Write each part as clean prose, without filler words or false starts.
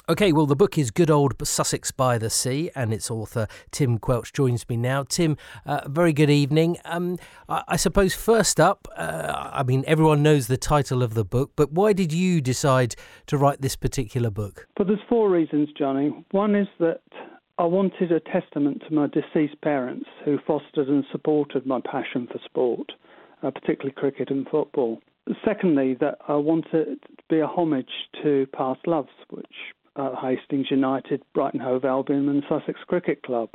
OK, well, the book is Good Old Sussex by the Sea, and its author, Tim Quelch, joins me now. Tim, very good evening. I suppose first up, everyone knows the title of the book, but why did you decide to write this particular book? But there's four reasons, Johnny. One is that I wanted a testament to my deceased parents who fostered and supported my passion for sport, particularly cricket and football. Secondly, that I wanted it to be a homage to past loves, which Hastings United, Brighton Hove Albion and Sussex Cricket Club.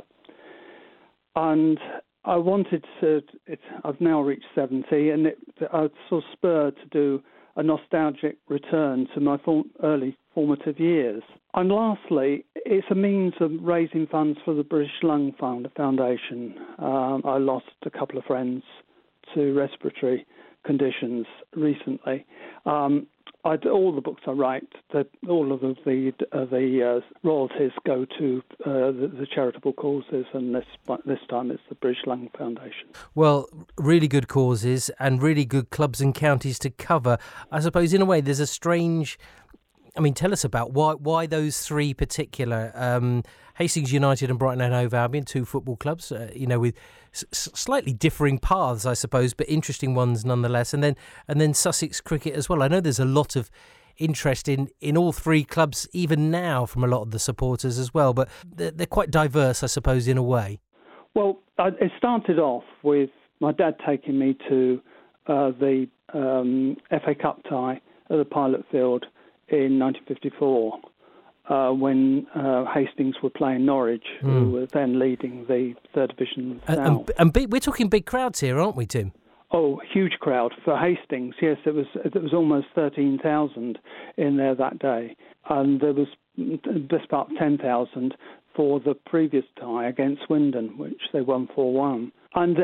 And I wanted to, I've now reached 70, and I was sort of spurred to do a nostalgic return to my early formative years. And lastly, it's a means of raising funds for the British Lung Foundation. I lost a couple of friends to respiratory conditions recently. All the books I write, all of the royalties go to the charitable causes, and this time it's the British Lung Foundation. Well, really good causes and really good clubs and counties to cover. I suppose in a way there's a strange... tell us about why those three particular, Hastings United and Brighton and Hove Albion, two football clubs, with slightly differing paths, I suppose, but interesting ones nonetheless. And then Sussex Cricket as well. I know there's a lot of interest in all three clubs, even now, from a lot of the supporters as well. But they're quite diverse, I suppose, in a way. Well, it started off with my dad taking me to the FA Cup tie at the Pilot Field in 1954, when Hastings were playing Norwich, who were then leading the Third Division South. And we're talking big crowds here, aren't we, Tim? Oh, huge crowd for Hastings. Yes, it was almost 13,000 in there that day, and there was just about 10,000 for the previous tie against Swindon, which they won 4-1. And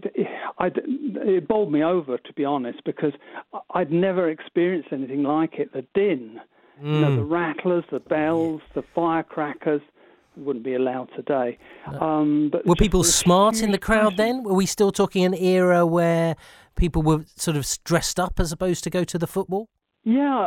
it bowled me over, to be honest, because I'd never experienced anything like it. The din, the rattlers, the bells, the firecrackers, wouldn't be allowed today. But were people smart in the crowd then? Were we still talking an era where people were sort of dressed up as opposed to go to the football? Yeah,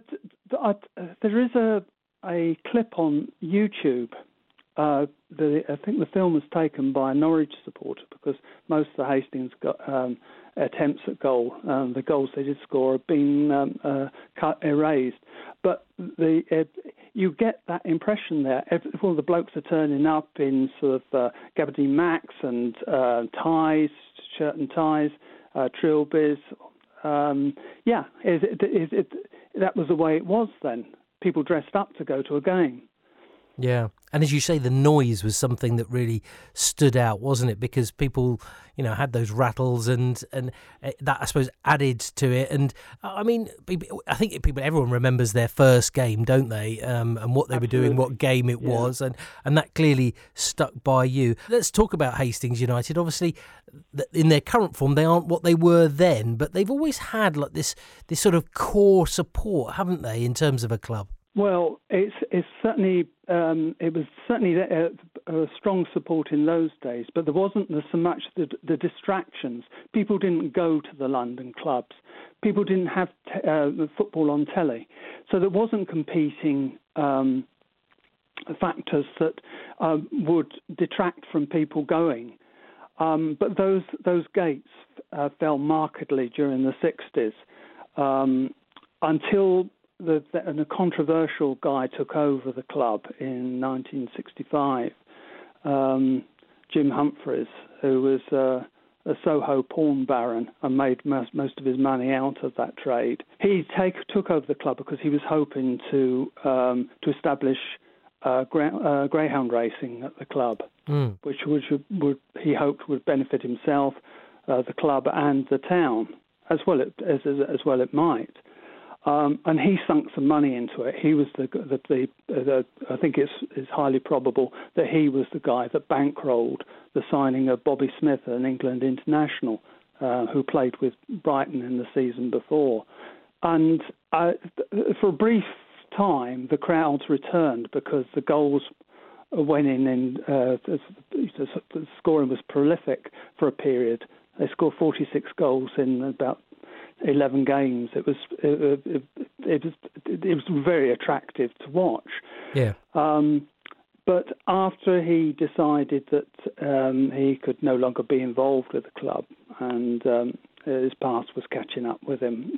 there is a clip on YouTube. I think the film was taken by a Norwich supporter, because most of the Hastings attempts at goal, the goals they did score, have been erased. But you get that impression there. All the blokes are turning up in sort of gabardine macs and ties, shirt and ties, trilbies. That was the way it was then. People dressed up to go to a game. Yeah, and as you say, the noise was something that really stood out, wasn't it? Because people, had those rattles, and that, I suppose, added to it. And I think everyone remembers their first game, don't they? And what they were doing, what game it was, and that clearly stuck by you. Let's talk about Hastings United. Obviously, in their current form, they aren't what they were then, but they've always had like this sort of core support, haven't they, in terms of a club? Well, it's certainly it was certainly a strong support in those days, but there wasn't so much the distractions. People didn't go to the London clubs. People didn't have football on telly, so there wasn't competing factors that would detract from people going. But those gates fell markedly during the 60s until. And a controversial guy took over the club in 1965, Jim Humphreys, who was a Soho porn baron and made most of his money out of that trade. He took over the club because he was hoping to establish greyhound racing at the club, which he hoped would benefit himself, the club, and the town as well it might. And he sunk some money into it. He was I think it's highly probable that he was the guy that bankrolled the signing of Bobby Smith, an England international, who played with Brighton in the season before. And for a brief time, the crowds returned because the goals went in the scoring was prolific for a period. They scored 46 goals in about 11 games. It was very attractive to watch. Yeah. But after he decided that he could no longer be involved with the club and his past was catching up with him,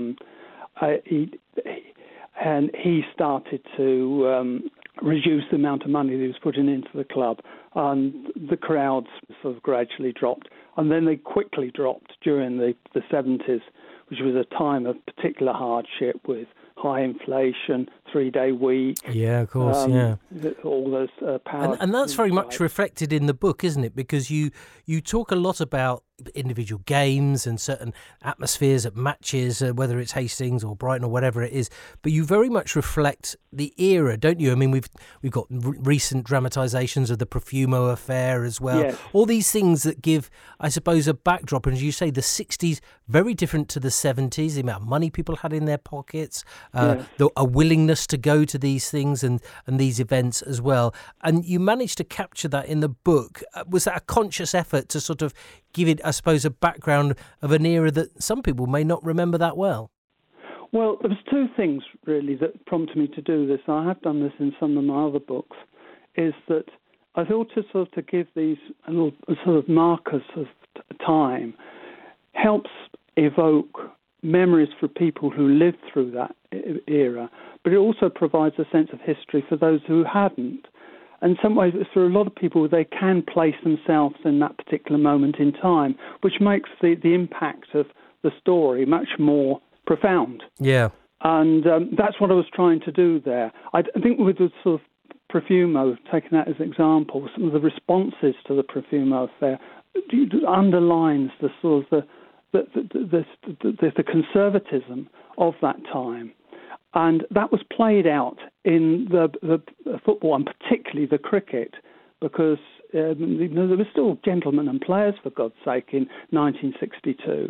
he started to reduce the amount of money that he was putting into the club, and the crowds sort of gradually dropped. And then they quickly dropped during the 70s, which was a time of particular hardship with high inflation, 3-day week. Yeah, of course, yeah. All those power. And that's very much reflected in the book, isn't it? Because you talk a lot about individual games and certain atmospheres at matches, whether it's Hastings or Brighton or whatever it is. But you very much reflect the era, don't you? I mean, we've got recent dramatisations of the Profumo affair as well. Yes. All these things that give, I suppose, a backdrop. And as you say, the 60s, very different to the 70s, the amount of money people had in their pockets, Yes. a willingness to go to these things and these events as well. And you managed to capture that in the book. Was that a conscious effort to sort of give it, I suppose, a background of an era that some people may not remember that well? Well, there was two things really that prompted me to do this. I have done this in some of my other books. Is that I thought to give these little sort of markers of time helps evoke memories for people who lived through that era, but it also provides a sense of history for those who hadn't. In some ways, for a lot of people, they can place themselves in that particular moment in time, which makes the impact of the story much more profound. Yeah. And that's what I was trying to do there. I think with the sort of Profumo, taking that as an example, some of the responses to the Profumo affair underlines the sort of the conservatism of that time. And that was played out in the football, and particularly the cricket, because there were still gentlemen and players, for God's sake, in 1962.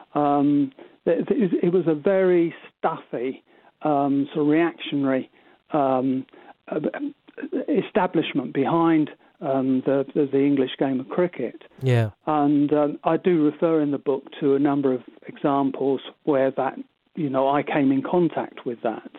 It was a very stuffy, sort of reactionary establishment behind the English game of cricket. Yeah. And I do refer in the book to a number of examples where that, I came in contact with that.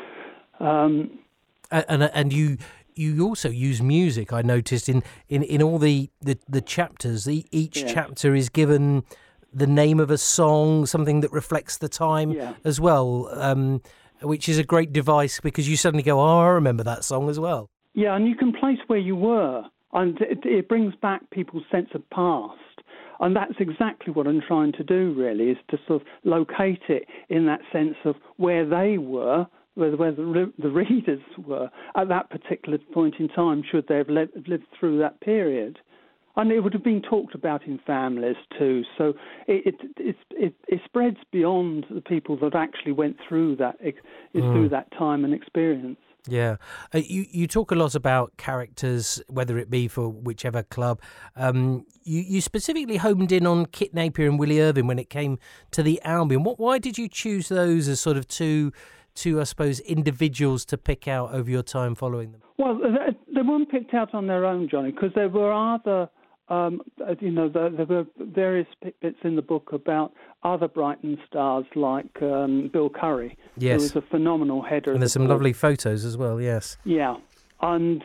And you also use music, I noticed, in all the chapters. Each chapter is given the name of a song, something that reflects the time as well, which is a great device because you suddenly go, oh, I remember that song as well. Yeah, and you can place where you were, and it brings back people's sense of past. And that's exactly what I'm trying to do, really, is to sort of locate it in that sense of where they were, where the readers were at that particular point in time, should they have lived through that period. And it would have been talked about in families too. So it spreads beyond the people that actually went through that through that time and experience. Yeah. You talk a lot about characters, whether it be for whichever club. You specifically homed in on Kit Napier and Willie Irvine when it came to the Albion. Why did you choose those as sort of two, I suppose, individuals to pick out over your time following them? Well, they weren't picked out on their own, Johnny, because there were other... there were various bits in the book about other Brighton stars like Bill Curry. Yes. Who was a phenomenal header. And there's some lovely photos as well, yes. Yeah. And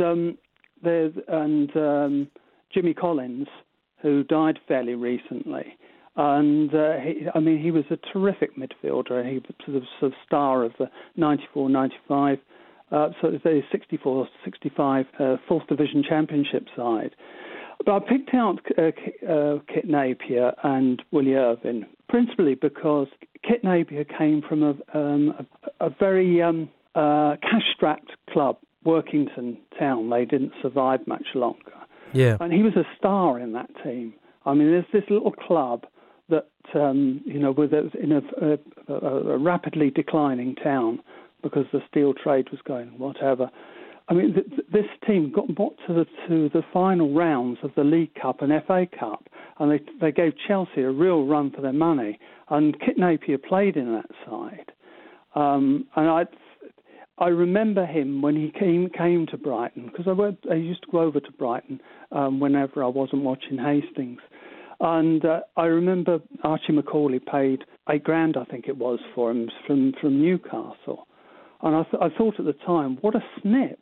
Jimmy Collins, who died fairly recently. And, he was a terrific midfielder. He was the sort of star of the 94-95, the 64-65 4th Division Championship side. But I picked out Kit Napier and Willie Irvine principally because Kit Napier came from a very cash-strapped club, Workington Town. They didn't survive much longer. Yeah. And he was a star in that team. I mean, there's this little club that, was in a rapidly declining town because the steel trade was going, whatever. I mean, this team got to the final rounds of the League Cup and FA Cup, and they gave Chelsea a real run for their money. And Kit Napier played in that side, and I remember him when he came to Brighton because I used to go over to Brighton whenever I wasn't watching Hastings, and I remember Archie Macaulay paid $8,000, I think it was, for him from Newcastle, and I thought at the time, what a snip.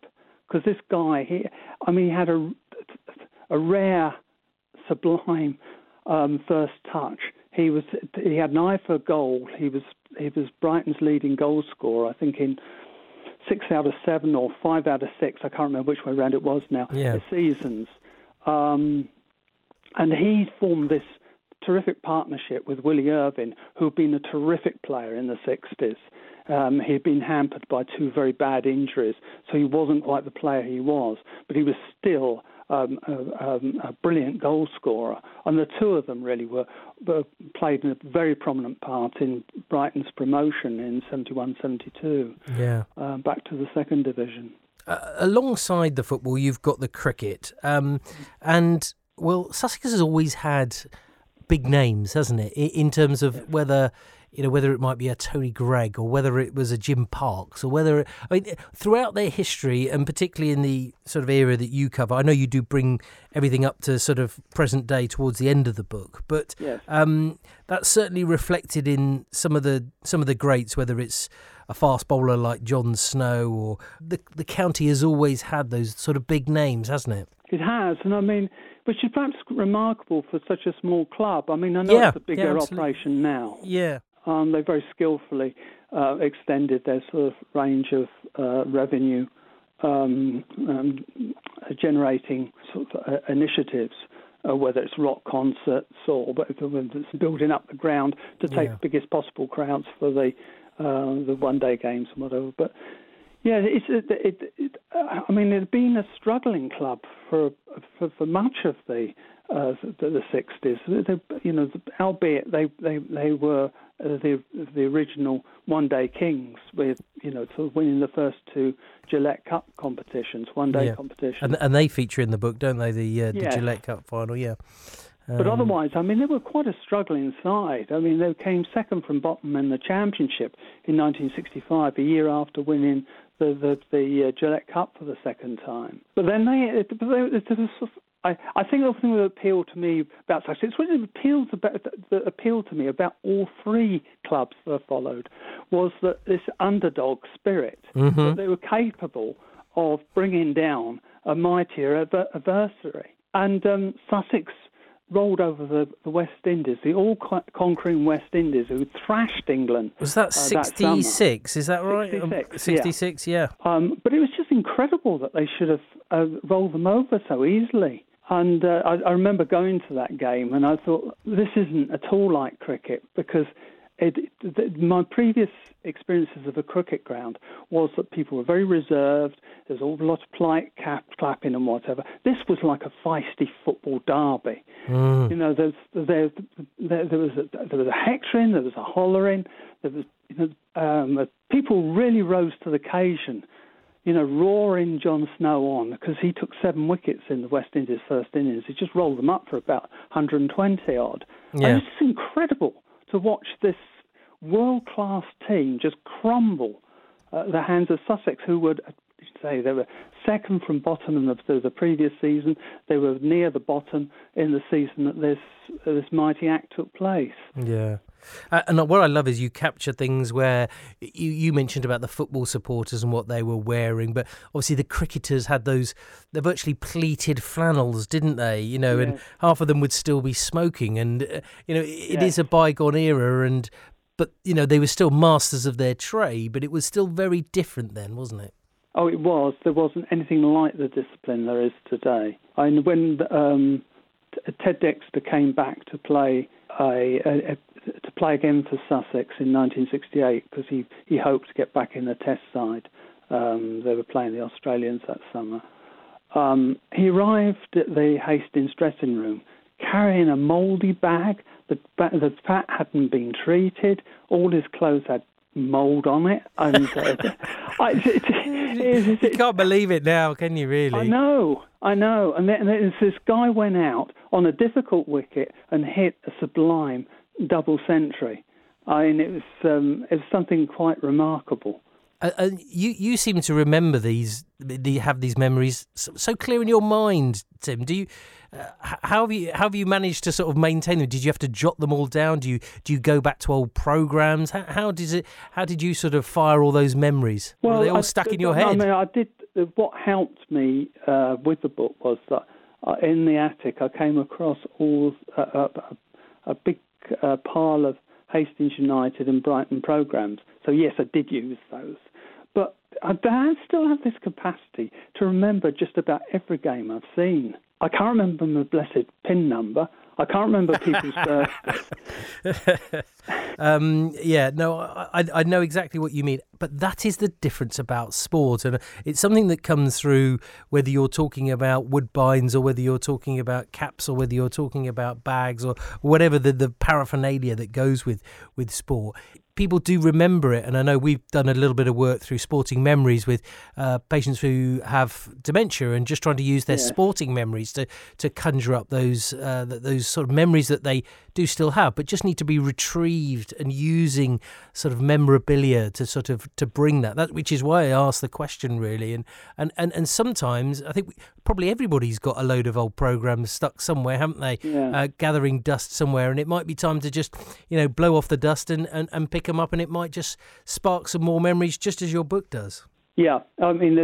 because this guy, he had a rare, sublime first touch. He had an eye for goal. He was Brighton's leading goal scorer, I think in 6 out of 7 or 5 out of 6. I can't remember which way around it was now. Yeah. Seasons, and he formed this terrific partnership with Willie Irvine, who'd been a terrific player in the 60s. He'd been hampered by 2 very bad injuries, so he wasn't quite the player he was, but he was still a brilliant goal scorer. And the two of them really were played a very prominent part in Brighton's promotion in 71-72, back to the second division. Alongside the football, you've got the cricket. And, well, Sussex has always had big names, hasn't it, in terms of whether it might be a Tony Gregg or whether it was a Jim Parks or throughout their history, and particularly in the sort of era that you cover, I know you do bring everything up to sort of present day towards the end of the book, but yes. That's certainly reflected in some of the greats, whether it's a fast bowler like John Snow, or the county has always had those sort of big names, hasn't it? It has, and which is perhaps remarkable for such a small club. I know it's a bigger operation now. Yeah. They very skillfully extended their sort of range of revenue generating sort of initiatives, whether it's rock concerts or whether it's building up the ground to take the biggest possible crowds for the one-day games and whatever. But yeah, it had been a struggling club for much of the 60s. Albeit they were the original one-day kings, with sort of winning the first 2 Gillette Cup competitions, one-day competitions. And they feature in the book, don't they? The Gillette Cup final, yeah. But otherwise, they were quite a struggling side. They came second from bottom in the Championship in 1965, a year after winning the Gillette Cup for the second time. But then I think the thing that appealed to me about Sussex, it's what appealed to me about all 3 clubs that followed, was that this underdog spirit, that they were capable of bringing down a mightier adversary. And Sussex rolled over the West Indies, the all-conquering West Indies, who thrashed England. Was that 66? Is that right? 66, yeah. But it was just incredible that they should have rolled them over so easily. And I remember going to that game, and I thought, this isn't at all like cricket, because my previous experiences of a cricket ground was that people were very reserved. There's a lot of polite clapping and whatever. This was like a feisty football derby. There was a hectoring, there was a hollering, there was people really rose to the occasion. Roaring John Snow on, because he took 7 wickets in the West Indies first innings. He just rolled them up for about 120 odd. Yeah. And it's just incredible to watch this world-class team just crumble at the hands of Sussex, who would say they were second from bottom in the previous season. They were near the bottom in the season that this mighty act took place. Yeah. And what I love is you capture things where you mentioned about the football supporters and what they were wearing, but obviously the cricketers had the virtually pleated flannels, didn't they? And half of them would still be smoking, and it is a bygone era, but they were still masters of their trade, but it was still very different then, wasn't it? Oh, it was. There wasn't anything like the discipline there is today. When Ted Dexter came back to play again for Sussex in 1968, because he hoped to get back in the Test side. They were playing the Australians that summer. He arrived at the Hastings dressing room carrying a mouldy bag. The fat hadn't been treated. All his clothes had mould on it. And you can't believe it now, can you, really? I know. And then this guy went out on a difficult wicket and hit a sublime double century. It was something quite remarkable. You seem to remember have these memories so clear in your mind, Tim. Do you? How have you managed to sort of maintain them? Did you have to jot them all down? Do you go back to old programs? How did you sort of fire all those memories? Were they all stuck in your head? I did. what helped me with the book was that in the attic I came across a big pile of Hastings United and Brighton programmes. So yes, I did use those. But I still have this capacity to remember just about every game I've seen. I can't remember my blessed PIN number. I can't remember people's birthdays. I know exactly what you mean. But that is the difference about sport. And it's something that comes through whether you're talking about Woodbines or whether you're talking about caps or whether you're talking about bags or whatever the paraphernalia that goes with sport. People do remember it, and I know we've done a little bit of work through Sporting Memories with patients who have dementia and just trying to use their sporting memories to conjure up those sort of memories that they do still have, but just need to be retrieved, and using sort of memorabilia to bring that, which is why I asked the question really. And sometimes I think probably everybody's got a load of old programs stuck somewhere, haven't they? Gathering dust somewhere, and it might be time to just blow off the dust and pick them up, and it might just spark some more memories, just as your book does. Yeah, I mean,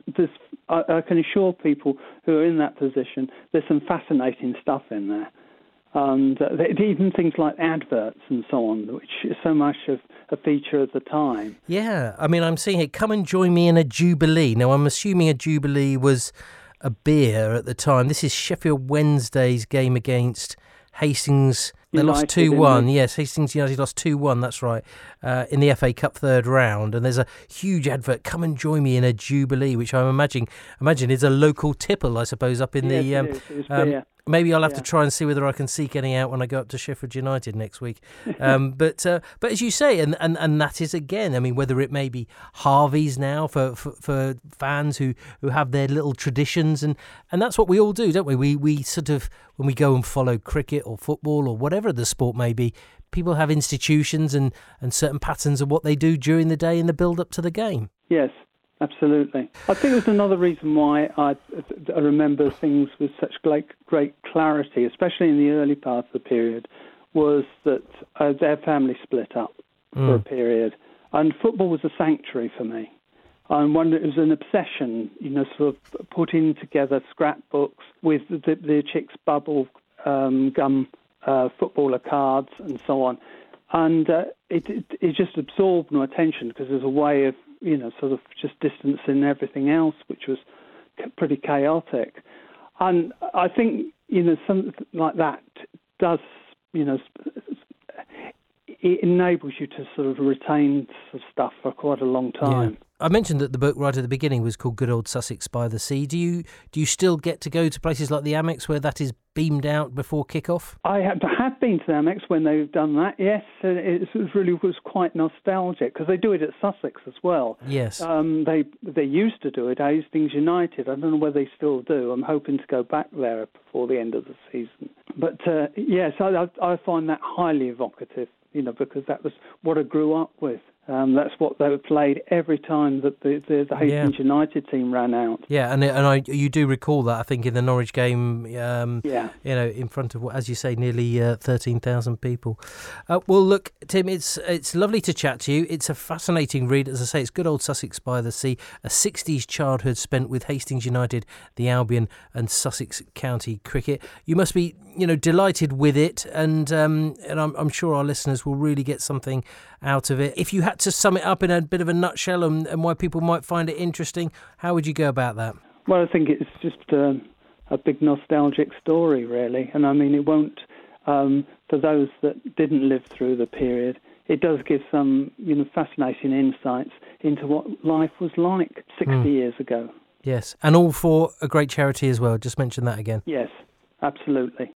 I can assure people who are in that position, there's some fascinating stuff in there. And even things like adverts and so on, which is so much of a feature of the time. Yeah, I mean, I'm seeing it, come and join me in a Jubilee. Now, I'm assuming a Jubilee was a beer at the time. This is Sheffield Wednesday's game against Hastings. They lost 2-1. Yes, Hastings United lost 2-1, that's right, in the FA Cup third round. And there's a huge advert, come and join me in a Jubilee, which I imagine is a local tipple, I suppose, up in the... Maybe I'll have to try and see whether I can seek any out when I go up to Sheffield United next week. But as you say, and that is, again, I mean, whether it may be Harvey's now for fans who have their little traditions, and that's what we all do, don't we? We sort of, when we go and follow cricket or football or whatever the sport may be, people have institutions and certain patterns of what they do during the day in the build-up to the game. Yes. Absolutely. I think there's another reason why I remember things with such great clarity, especially in the early part of the period, was that their family split up for a period. And football was a sanctuary for me. And it was an obsession, sort of putting together scrapbooks with the Chicks Bubble gum footballer cards and so on. And it just absorbed my attention because there's a way of sort of just distancing everything else, which was pretty chaotic. And I think, something like that does, it enables you to sort of retain stuff for quite a long time. Yeah. I mentioned that the book right at the beginning was called Good Old Sussex by the Sea. Do you still get to go to places like the Amex where that is beamed out before kick-off? I have been to the Amex when they've done that, yes. It really was quite nostalgic because they do it at Sussex as well. Yes. They used to do it at Hastings United. I don't know whether they still do. I'm hoping to go back there before the end of the season. But yes, I find that highly evocative, because that was what I grew up with. That's what they played every time that the Hastings United team ran out. Yeah, and you do recall that, I think, in the Norwich game, in front of, as you say, nearly 13,000 people. Well, look, Tim, it's lovely to chat to you. It's a fascinating read. As I say, it's Good Old Sussex by the Sea, a 60s childhood spent with Hastings United, the Albion and Sussex County Cricket. You must be, delighted with it, and I'm sure our listeners will really get something out of it. If you had to sum it up in a bit of a nutshell and why people might find it interesting, how would you go about that? Well, I think it's just a big nostalgic story, really. And I mean, it won't, for those that didn't live through the period, it does give some, fascinating insights into what life was like 60 years ago. Yes, and all for a great charity as well. Just mention that again. Yes, absolutely.